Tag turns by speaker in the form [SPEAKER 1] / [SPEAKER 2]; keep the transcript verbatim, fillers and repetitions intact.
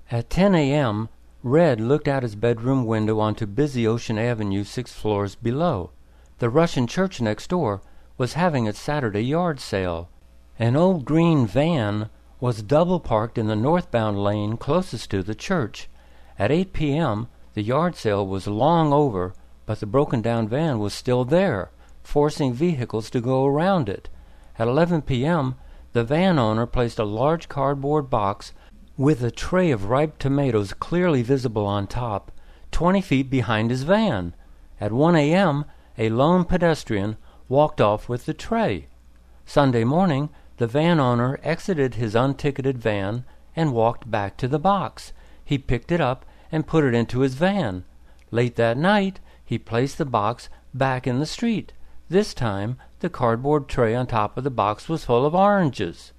[SPEAKER 1] At ten a.m., Red looked out his bedroom window onto busy Ocean Avenue six floors below. The Russian church next door was having its Saturday yard sale. An old green van was double parked in the northbound lane closest to the church. At eight p.m., the yard sale was long over, but the broken-down van was still there, forcing vehicles to go around it. At eleven p.m., the van owner placed a large cardboard box with a tray of ripe tomatoes clearly visible on top, twenty feet behind his van. At one a.m., a lone pedestrian walked off with the tray. Sunday morning, the van owner exited his unticketed van and walked back to the box. He picked it up and put it into his van. Late that night, he placed the box back in the street. This time, the cardboard tray on top of the box was full of oranges.